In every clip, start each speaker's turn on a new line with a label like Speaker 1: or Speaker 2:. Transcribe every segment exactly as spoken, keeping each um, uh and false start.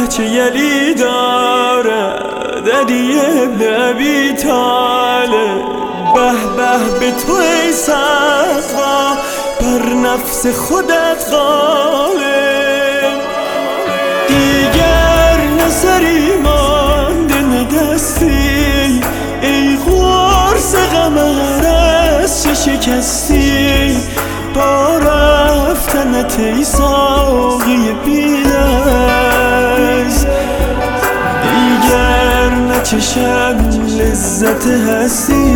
Speaker 1: چه یلی دارد علی ابن ابی طالب. به به به تو ای سقا بر نفس خودت غالب. دیگر نظری مانده ندستی ای قرص قمر از چه شکستی. با رفتنت ای ساقی بی‌نظم دیگر نچشم لذت هستی.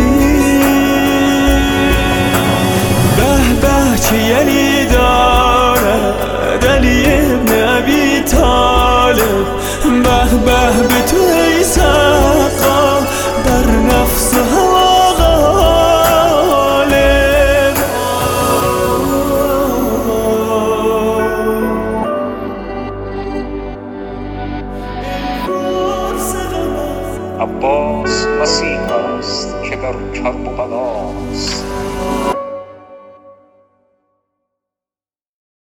Speaker 1: به به چه یلی دارد علی ابن ابی طالب. به به به تو ای سقا بر نفس هوا غالب.
Speaker 2: عباس مسیح است که در کرب و بلاست.